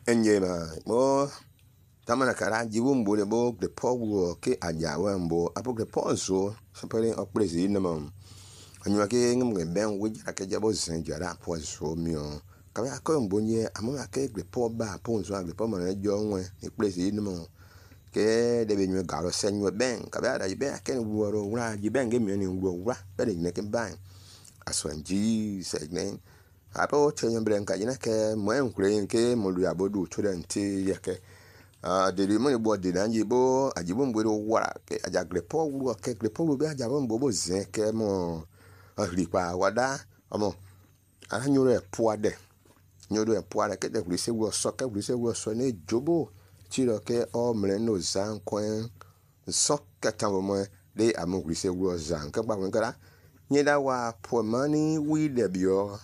enye ma bo tamana kara jiwumbo le bo the power ke ajawa mbo apo the pozo separe oprezi no anywa ke ngam ben wujira ke jabo zenjara pozo mio kabe akombo nye amama ke the power ba ponzo agbe pomo na jo nwe ni prezi no ke de be nywe galo senwe ben kabe ada be ken woro wura ji ben ge mi ni wura be de ne ke ban aswanji segnen apo chenye brenka jina ke mo enkure ke mo lu abodu to den ti yake de mo ni bo de nanji bo ajibo mbwero wara ke ajagre po wuro ke gre po be ajabo mbo zen ke mo ripa wada omo anyoro e po ade nyoro e po ade ke de gre se wo so ke gre se wo so ne jobo tiro ke o mre no zan kwen so ke tambo mo de amu gre se wo zan ke gba nkara nyeda wa po mani wi de bio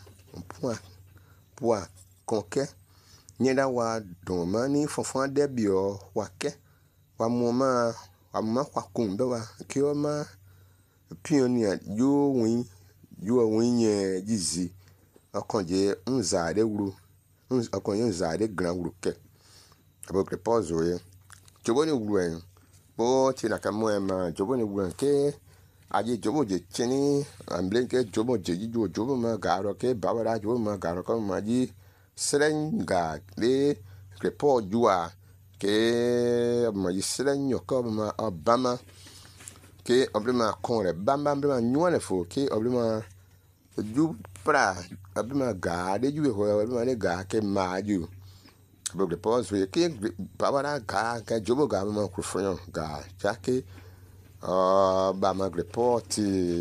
poa konke nyeda wa domani fonfon de bio wake wa moma kwa kumbe wa kioma pioneer yo win ye jizi akonje nza de wuru akonje nza de gran wuru ke abo propose we joboni wuru en bo tina kamo ma joboni wuru ke aje jobo je chini amblenke jobo je jobo ma garo ke babara jobo ma garo ko maji serenga le repo jua ke maji serenyo ko ma obama ke oblima konre bamba oblima nyone fo ke oblima ju pra oblima ga de ju ho oblima ne ga ke maju bo repo so ke babara ga ke jobo ga ma ku fonyo ga jake ba ma report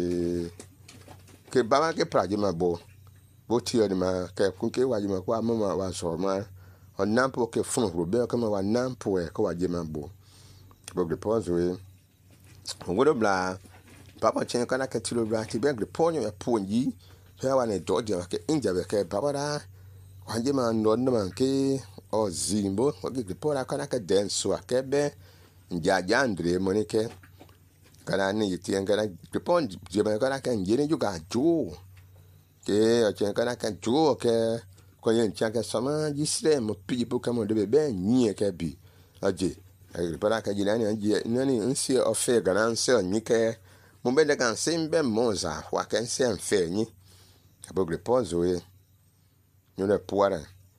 ke ba ma ke praje ma bo ti o ni ma ke kun ke wa ma kwa ma wa so ma onampo ke fun ro be ko ma wa nampo e ko wa je ma bo report we ngodo bla papa chen kana ke tilo bla ti be report yo e ponji so ya wa ne doje ke inja be ke baba da wa je ma no ma ke o zimbo ko ke report kana ke den so ke be njaja andre mo ni ke kana ni yitien kana repond je ba kana kan jeni juga jo ke o chen kana kan jo ke ko yen chaka sama jisre mo pi po kamo de be nyi ke bi aje para ka jina ni anje nani nsi ofe kana nsi onyi ke mo be de kan sembe moza wa kan se nfe nyi abo repond zo e no le poara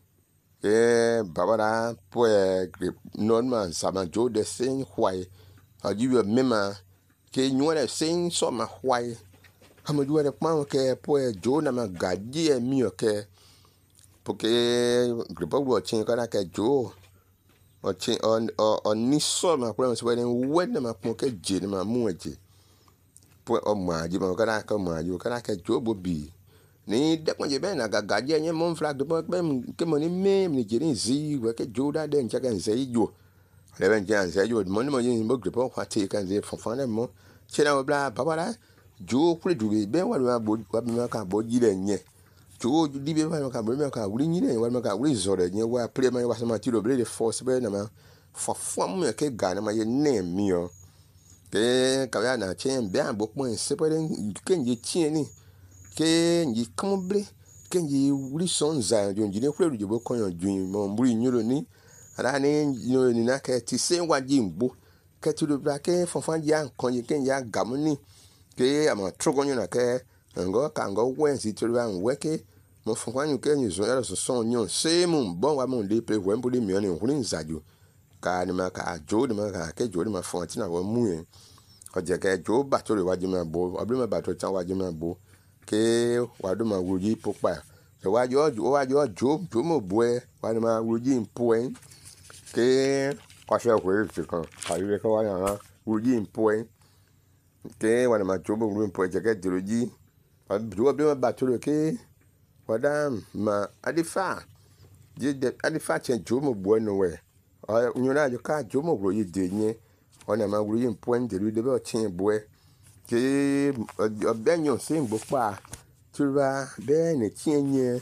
babara po non man sama jo de sin hwai ajiwe mema ke nyore sin so ma hwai amadu re pam ke po jo na ma gadi e mi ke porque gripo wo chin kana ke jo o chin on ni so ma pro so we na ma pon ke je na ma mu eje po o ma ji ma kana ka ma ju kana ke jo bo bi ni de kon je be na gadi e mon flag de po ke mo ni me ni je ni zi we ke jo da de ncha kan se jo le ben jan se jo mo ni mo yin bo gripo kwa te kan ze fofan mo chena obla babara jo kure dube be wa ma ka bo jire nye jo dibe wa ka bo me ka wuri nyire wa ma ka wuri zore nye wa pre ma wa sama tiro bre de force be na ma fofo mu ke ga na ma ye ne mi o ke ka ya na chen be an bo pon se pe ke nje tien ni ke nji kamble ke nji wuri son za jo njine kure du bo kon yo ju mo mburi nyuro ni ara ni nyuro ni na ke ti se wa ji mbo ke tu do bra ke fonfan ya kon ye ke ya gamuni ke ama trogonyo na ke ngo ka ngo wen si tu ran weke mo fonfan ke ni zo ya so son nyon se mu bon wa mo de pe wen buli mi oni hurin zaju ka ni ma ka jo ni ma ka ke jo ni ma fon ti na wo mu yen o je ke jo ba to re wa ji ma bo obli ma ba to tan wa ji ma bo ke wa do ma wuji popa se wa jo jo mo bo e wa ni ma wuji mpo en ke kwa se ko ri kan ka ri ko wa ya wuji mpo en ke wa ni ma jo bo ru mpo je ke diroji obli ma ba to re ke wada ma adifa je de adifa chen jo mo bo no we nyora jo ka jo mo ro yi de yen ona ma ru yi mpo en de ru de be o chen bo e ke obenyo se ngbo pa tura be ne tienye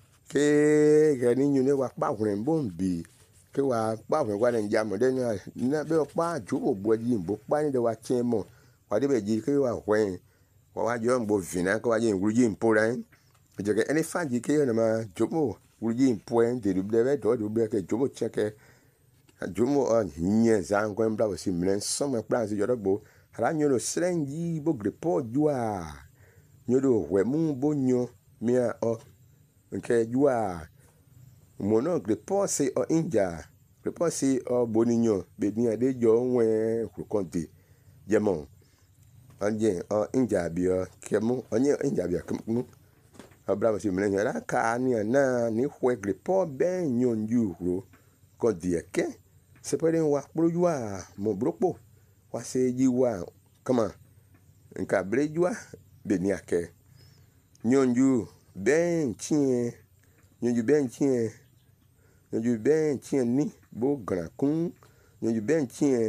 ke gani nyu ne wa pa hwen bombi ke wa pa hwen wa ne jamo de na be pa ju ogbo ji mbo pa ni de wa chen mo wa de be ji ke wa hwen wa jo ngbo vina ko wa je ngru ji mpo ran je ke eni fa ji ke na ma jo mo wuluji point de blebe do blebe ke jomo cheke jomo nye zango mbra wasi mlen some plan si yodo ara nyoro srenji bo grepo jua nyodo hwemu bo nyo mia o nke jua mono grepo se o inja grepo se o boninyo be ni ade jo nwe kukonte jemo anje o inja bio kemu onye inja bio kemu abra wasi mlen ara ka ni na ni hwe grepo ben nyonju ro ko dieke sepere wa projua mo bropo wa se jiwa kama nka brejua beniake nyonju ben chien ni bo gran kun nyonju ben chien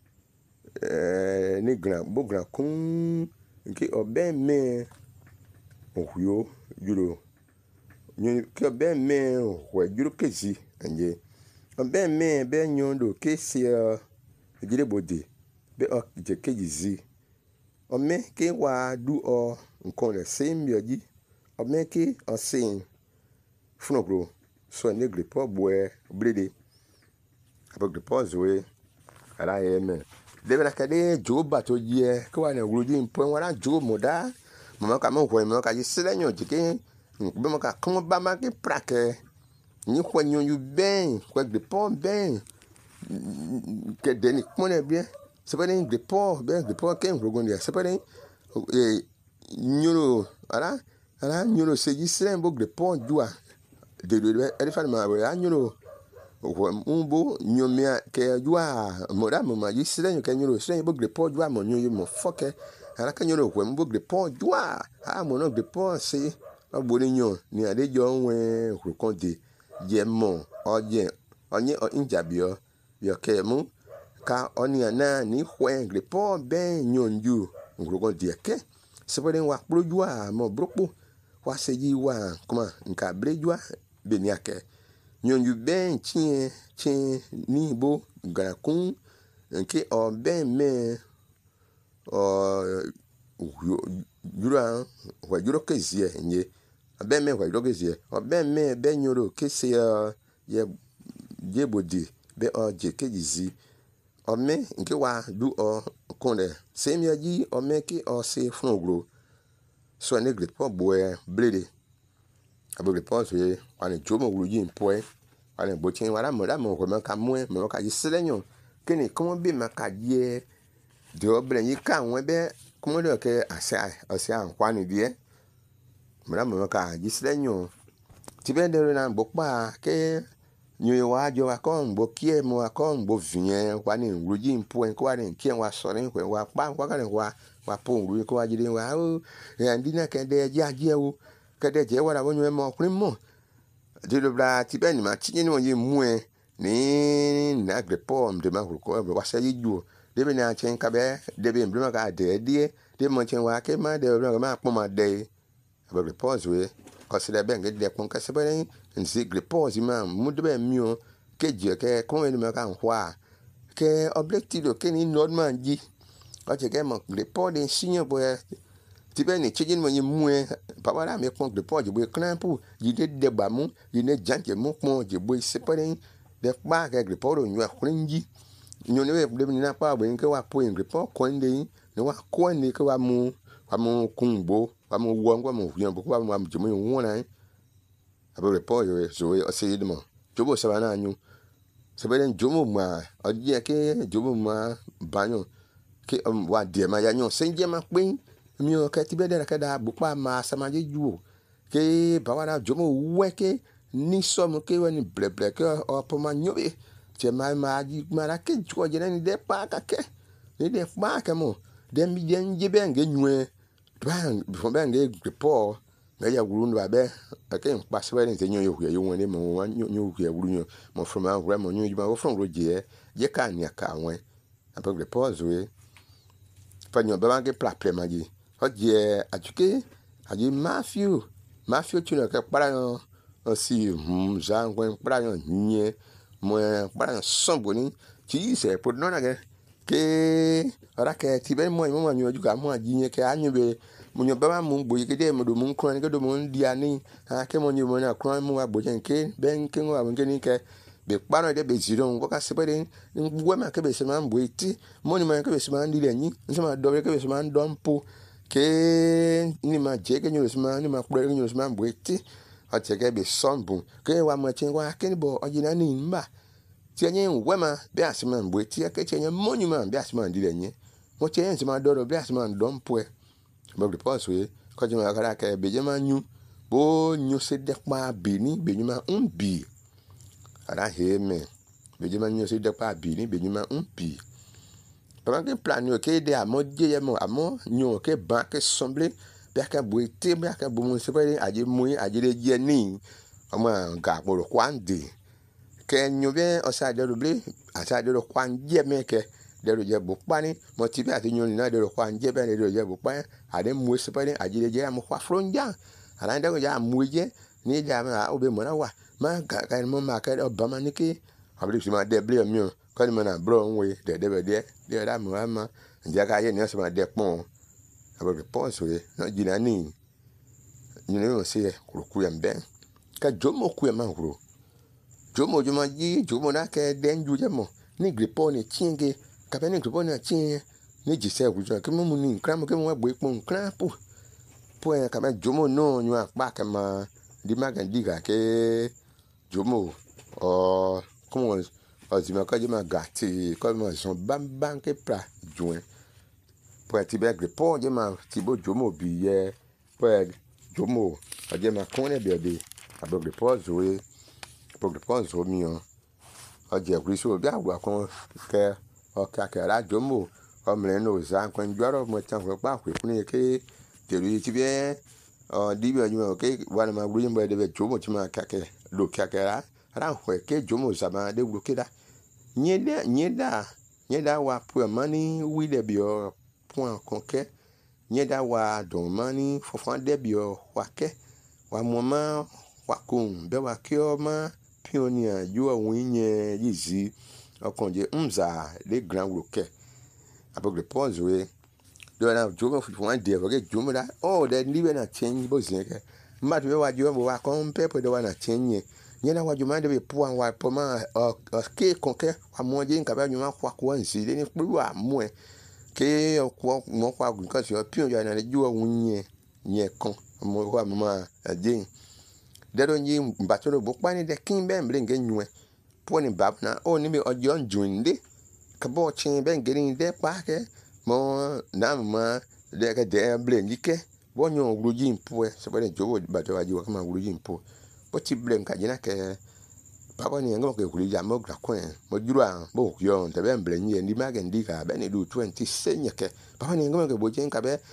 ni gran bo gran kun nke oben me ohyo juro nyonju ke ben me ohwe juro kezi anje oben me be nyondo kesi jire bode be o je kejizi ome ke wa du o nkan le sembioji ome ke o sin funogro so ne grepo boe brede abo grepo zoe ara yeme debra kade joba to je ko wa na wuruji npo wara jo moda mama ka mo hwe mo ka ji silenyo jike be mo ka kon ba ma ke prake ni kwanyo yu ben kwa grepo ben ke deni kone bien separe grepo ben grepo ken rogondia separe nyoro ara nyoro seji slembo grepo jua de elefa ma wa nyoro umbo nyomia ke jua moda mama yi slenyo ke nyoro slenyo grepo jua mo nyoyo mo foke ara ka nyoro hwe mbo grepo jua mo no grepo se agbori nyo ni ade jo nwe rokonde yemo oye onye injabio yo kemu ka oni na ni hwe grepo ben nyonju ngrogo dieke sepere wa projua mo bropo wa seji wa kuma nka brejua beniake nyonju ben chien ni bo grakun nke o ben me o jura wa juro kezie nye ben me wa juro kezie o ben me ben nyoro kese ye jebodi be o je kejizi ome nke wa du o konde semiaji ome ki o se funogro so ne grepo boe blede abo grepo so ane jomo wuruji npoe ane botin wala mo ko man ka mwe mo ka ji selenyo kini komo bi maka je de obren yi ka won be komo de ke ase ankwani die mo ka ji selenyo tibe de na bokpa ke nyo wa jo wa kon bo kie mo wa kon bo vien kwa ni ruji npo ko wa ni kie wa sore ko wa pa kwa kan wa po ru ko wa jide wa o e ndi na ke de je o ke de je wa la wo nyo mo kun mo de lo bra ti be ni ma ti ni won yi mu ni na grepo de ma ko wa se yi ju de be na chen ka be de be mbru ma ka de mo chen wa ke ma de ma po ma de ba grepo we consider ben get de kon ka se be nsi grepo ma mu de be mio ke je ke kon eni ma kan hwa ke objective ke ni nordman ji o je ke mo grepo de sinyo boy ti be ni chejin mo yin mu pa wala me kon grepo je boy clamp ji de ba mu ji ne janje mu pon je boy se pare de pa ke grepo ro nyu akunji nyu ne be ni na pa bo nke wa po grepo kon de ni wa ko ni ke wa mu kungbo wa mu wo ngwa mu hyan bo wa mu je mo won na abo repo yo so o se yidmo jobo se bana anyu se belen jomo ma o je ke jomo ma banyo ke wa de ma ya nyo se je ma pin mi o ke ti be de ka da bu pa ma sama je ju ke ba wa jomo we ke ni so mo ke wa ni bleble ke o po ma nyo be je ma ji ma ra ke ju o je ni de pa ka ke ni de pa ka mo de mi je be nge nyu ban fo be nge repo ya wuru ndo abe ake npa sebere nze nyo yohwe yo woni mo nyo yohwe wuru nyo mo from ahura mo nyo juma wo from roje ye ka ni aka won abe repose we fa nyo be ma ke plapre maji o je ajuke aji Matthew chuno ke para yo o si za ngwen para yo nye mo para yo sombo ni ti se po no na ke ora ke ti be mo nyo ju ka mo aji nye ke anyu be munyo ba mun boy ke de mo do mun kron ke do mun diani ha ke mo nyu mo na kron mu wa bo jen ke ben ke wa mun ke ni ke be kpano de be ziron ko ka sepede ngwe ma ke be se man boiti mo ni ma ke be se man di le ni se ma do ke be se man don po ke ni ma je ke nyu se man ni ma kure ke nyu se man boiti a che ke be son bun ke wa ma chen wa ke ni bo ojina ni mba ti enye ngwe ma be asman boiti ke che mo ni ma be asman di le ni mo che en se ma do be asman don po bo de pos we ko je ma kara ke be je ma nyu bo nyu se de pa be ni be nyu ma bi ara heme be je ma nyu se de pa bi ni be nyu ma bi pendant que plan yo ke de amo je ye mo amo nyu ke ba ke semble be ka boite be ka bo mo se pe aje mu aje de je ni ama ga mo kwande ke nyu be o sa de ble asa de kwanje me ke de je bo pani mo ti be ati nyu ni na de kwanje be de je bo pan ade mu se pe aje de je am kwa fronja ala nda ko ja mu je ni ja ma obe mo na wa ma ka mo ma ka obama ni ke abli si ma de ble mi o ko ni mo na bro nwe de be de da mo ma nja ka ye ni so ma de pon abo ke pon so ye no jina ni no se ku ya mbe ka jomo ku ya ma huro jomo joma ji jomo na ke den ju je mo ni gripo ni chinge ka be ni gripo ni chin ni jise ku jo ke mo mu ni nkran mo ke mo wa bo ipon nkran po en ka be jomo no nyu apa ke ma di ma kan diga ke jomo o como os ma ka jema gati ko mo son bam ke pra join po ti be gripo jema ti bo jomo bi ye po jomo o jema kon e be abo gripo zoe po zo mi o je kristo bi agwa kon ke o ka ke ra jomo o mle no za kon joro mo tan fo pa ku ni ke teri ti be o di bi o ke wa na ma gru mo de be jomo ti ma ka ke lo ka ke ra ho ke jomo za ma de gru ke da nyeda wa pu mani wi de bi o point kon ke nyeda wa don mani fofan de bi o wa ke wa mo ma wa kun be wa ke o ma pionia yo awinye yizi okonje mza le grand roque abo le pause we do na jomo fu wan de ke jomo da oh de libe na change bo zin ke ma to wa jomo wa kon pepe de wa na change nyena wa jomo de be pu an wa po ma ke kon ke wa mo je nka ba nyuma kwa ko nsi de ni pru wa mo ke ko mo kwa gun ka so pion ya na le jo awinye nye kon mo wa ma ajin dero nyi mbatoro bo pani de kin ben blinge nyue poni bab na o ni be ojo njunde kabo chin ben gerin de pa ke mo na ma de ke de blinge ke bo nyo gruji mpo so be jowo bato waji wa kama gruji mpo bo ti blen ka jina ke babo ni ngo ke gruji amo gra kwen mo jura bo yo de ben blinge ndi ma ge ndi ka ben du 20 senye ke babo ni ngo ke bo chin ka be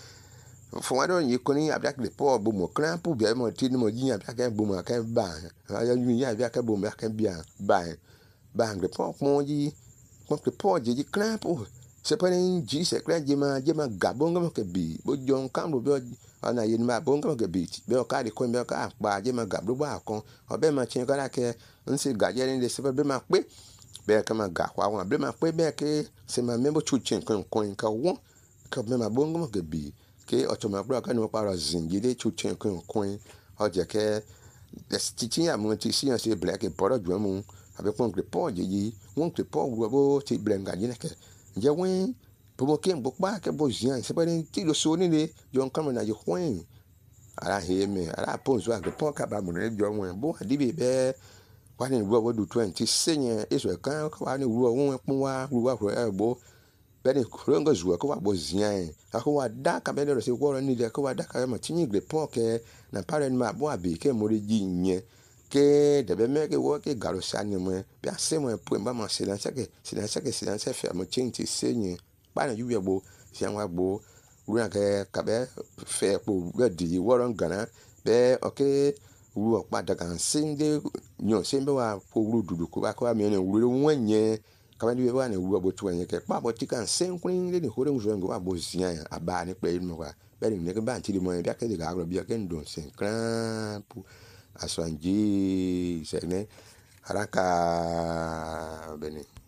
fo yi koni abia ke po bo mo kran pu bia mo ti mo yin abia ke bo mo ka ba ya yin ya abia ke bo mo ka bia ba ngre po mo yi mo ke po ji kran pu se pa ni ji se kran je ma gabo ngam ke bi bo jon kan bo ana yin ma bo ngam ke bi be o ka de ko be ka pa je ma gabo ba kon o be ma chin ka ke nsi ga je ni de se be ma pe be ka ma ga kwa wa be ma pe be ke se ma me bo chu chin kon ka won ka be ma bo ngam ke bi ke otomabra ka no para zingide chuchen kun oje ke stichi ya mo ti si se black e poro ju mu abe kon ke po ji won ke po wo ti blenga ni ke je wen bo ke bo pa ke bo jian se pa ni ti lo so ni le jo kan na je hwen ara he me ara pon so ke po ka ba mo ne jo wen bo di be wa ni wo du 20 senye eso kan wa ni wo won pon wa ro e bo bene kurongo zuwa ko wa bozian ako wa da ka bene ro se ko ro ni de ko wa da ka ma tinyi gre pon ke na pare ni ma bo abi ke mo re ji yen ke de be me ke wo ke garo sani mo bi ase mo po mba ma se se fe mo tinti senye pa na yu ye bo se wa bo ru na ke ka be fe po be di wo ron gana be okay ru opa da kan sinde nyo sembe wa po ru dudu ko ba ko mi ne ru wonye kama ni wa ne wu abotu anye ke pa boti kan senkun le ni hore nzo ngo abozian aba ni pe no wa be ni ke ba ntiri mo ya ke de ga agro bia ke ndon senkran pu aswanji se ne haraka bene